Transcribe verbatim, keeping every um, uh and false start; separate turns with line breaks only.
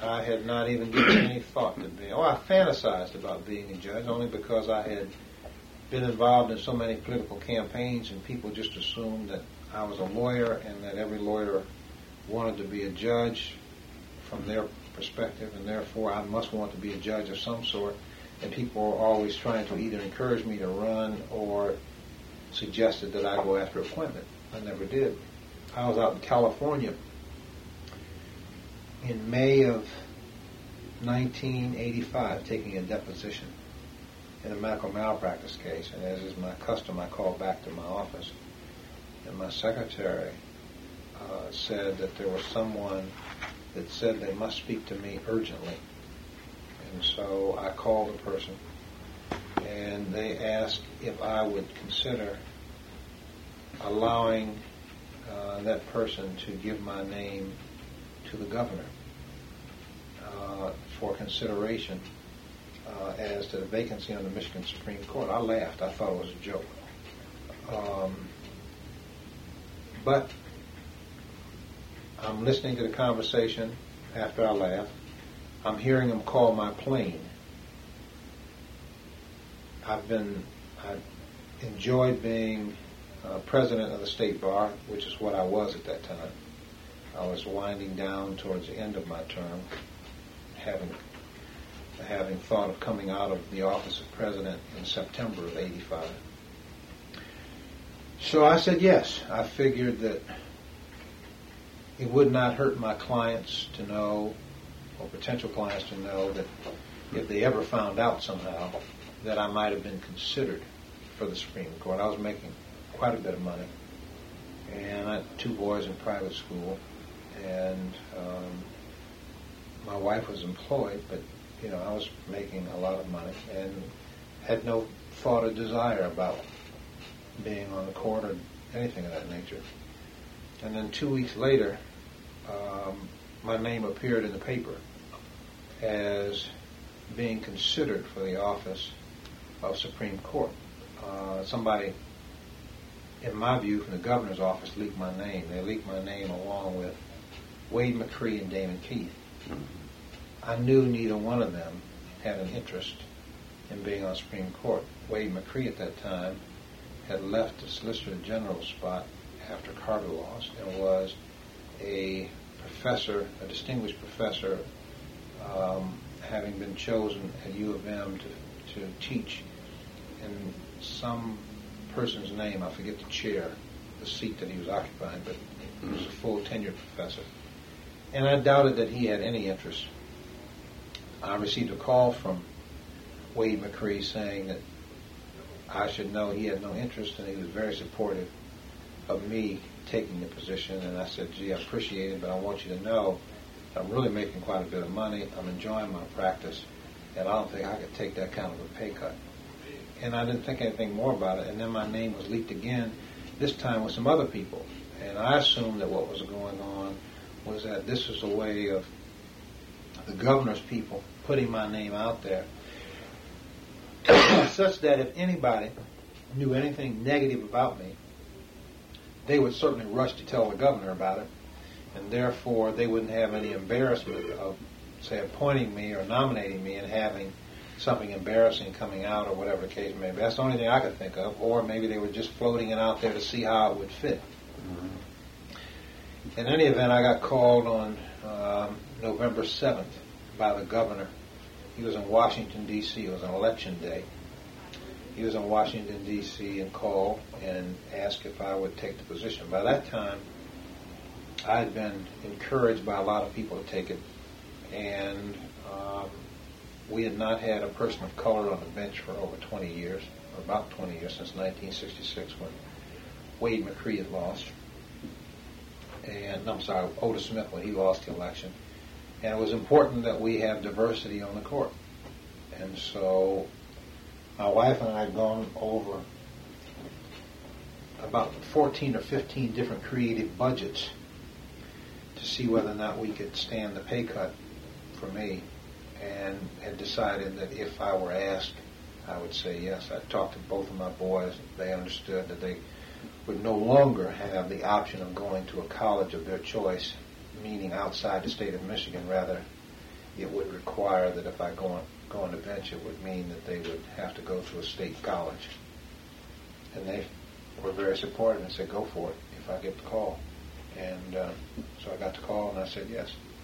I had not even given any thought to being, oh, I fantasized about being a judge only because I had been involved in so many political campaigns and people just assumed that I was a lawyer and that every lawyer wanted to be a judge from their perspective, and therefore I must want to be a judge of some sort. And people were always trying to either encourage me to run or suggested that I go after appointment. I never did. I was out in California in May of nineteen eighty-five taking a deposition in a medical malpractice case, and as is my custom, I called back to my office, and my secretary uh, said that there was someone that said they must speak to me urgently. And so I called the person, and they asked if I would consider allowing uh, that person to give my name to the governor uh, for consideration uh, as to the vacancy on the Michigan Supreme Court. I laughed. I thought it was a joke. Um, but I'm listening to the conversation after I laughed. I'm hearing them call my plane. I've been, I enjoyed being uh, president of the State Bar, which is what I was at that time. I was winding down towards the end of my term, having having thought of coming out of the office of president in September of eighty-five. So I said yes. I figured that it would not hurt my clients to know, or potential clients to know, that if they ever found out somehow that I might have been considered for the Supreme Court. I was making quite a bit of money, and I had two boys in private school, and um, my wife was employed, but you know I was making a lot of money and had no thought or desire about being on the court or anything of that nature. And then two weeks later, um, my name appeared in the paper as being considered for the office of Supreme Court. Uh, somebody, in my view, from the governor's office leaked my name. They leaked my name along with Wade McCree and Damon Keith. Mm-hmm. I knew neither one of them had an interest in being on Supreme Court. Wade McCree at that time had left the Solicitor General's spot after Carter lost and was a professor, a distinguished professor, um, having been chosen at U of M to, to teach in some person's name. I forget the chair, the seat that he was occupying, but he was a full tenured professor. And I doubted that he had any interest. I received a call from Wade McCree saying that I should know he had no interest, and he was very supportive of me taking the position. And I said, gee, I appreciate it, but I want you to know I'm really making quite a bit of money. I'm enjoying my practice, and I don't think I could take that kind of a pay cut. And I didn't think anything more about it. And then my name was leaked again, this time with some other people. And I assumed that what was going on was that this was a way of the governor's people putting my name out there such that if anybody knew anything negative about me, they would certainly rush to tell the governor about it, and therefore they wouldn't have any embarrassment of, say, appointing me or nominating me and having something embarrassing coming out or whatever the case may be. That's the only thing I could think of. Or maybe they were just floating it out there to see how it would fit. Mm-hmm. In any event, I got called on um, November seventh by the governor. He was in Washington, D C It was an election day. He was in Washington, D C and called and asked if I would take the position. By that time, I had been encouraged by a lot of people to take it, and um, we had not had a person of color on the bench for over twenty years, or about twenty years, since nineteen sixty-six, when Wade McCree had lost. And, I'm sorry, Otis Smith, when he lost the election. And it was important that we have diversity on the court. And so my wife and I had gone over about fourteen or fifteen different creative budgets to see whether or not we could stand the pay cut for me, and had decided that if I were asked, I would say yes. I talked to both of my boys. They understood that they would no longer have the option of going to a college of their choice, meaning outside the state of Michigan. Rather, it would require that if I go on, go on the bench, it would mean that they would have to go to a state college. And they were very supportive and said, go for it if I get the call. And uh, so I got the call and I said yes.